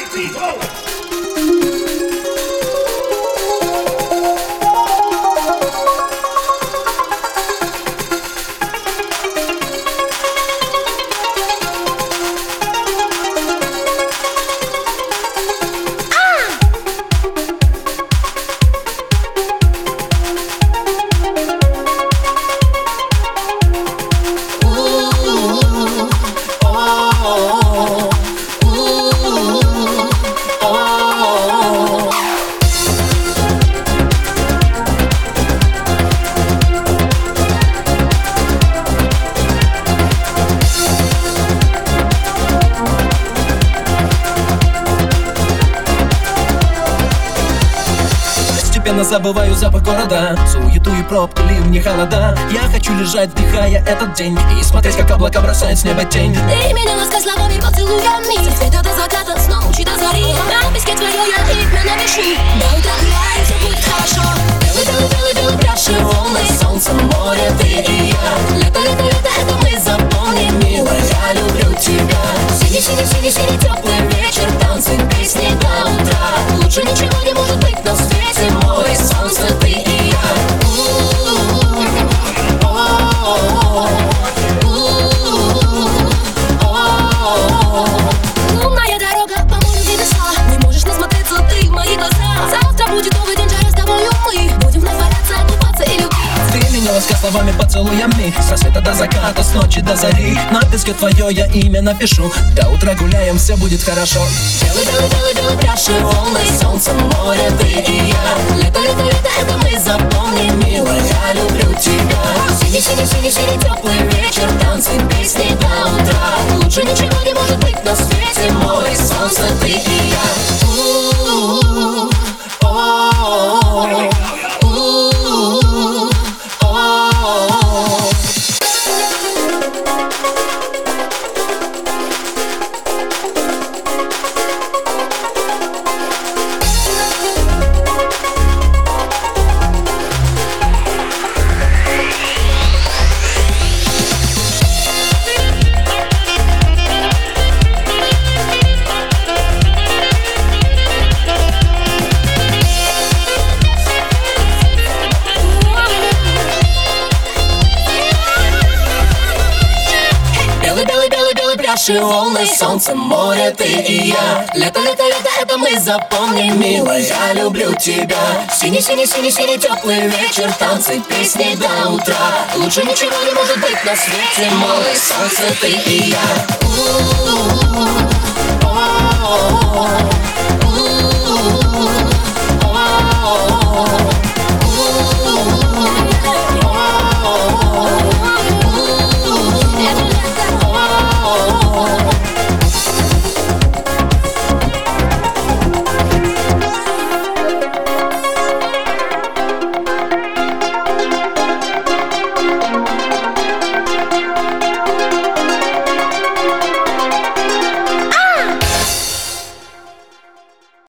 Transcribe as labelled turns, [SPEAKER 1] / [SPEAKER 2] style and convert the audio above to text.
[SPEAKER 1] Забываю запах города, суету и пробки, ливни, холода. Я хочу лежать, вдыхая этот день, и смотреть, как облака бросают с неба тень.
[SPEAKER 2] Ты меня ласкай словами, поцелуями, со света до заката, с ночи до зари. На песке твое я имя напишу. До утра гуляем, все будет хорошо. Белый, белый, белый, белый пляж и волны, солнце, море, ты и я. Лето, лето, лето, это мы запомним, милая, я люблю тебя. Синий, синий, синий, синий, теплый вечер, танцы, песни до утра. Лучше ничего не может быть на свете, мой солнце, ты и я. Лунная дорога по морю небеса. Не можешь насмотреться ты в мои глаза. Завтра будет новый день, жара с тобою мы будем вновь валяться, купаться и любить.
[SPEAKER 1] Ты меня ласкай словами, поцелуями, с рассвета до заката, с ночи до зари. На песке твое я имя напишу. До утра гуляем, все будет хорошо.
[SPEAKER 2] Белый, белый, белый, белый пляж и волны, солнце, море, ты и я. Лето, лето, лето, это мы запомним, милая, я люблю тебя. Синий, синий, синий, синий, теплый вечер, танцы, песни до утра. Лучше ничего не может быть на свете, мой солнце, ты и я. Пляж и волны, солнце, море, ты и я. Лето, лето, лето, это мы запомним, милая, я люблю тебя. Синий, синий, синий, синий, теплый вечер, танцы, песни до утра. Лучше ничего не может быть на свете, мой солнце, ты и я.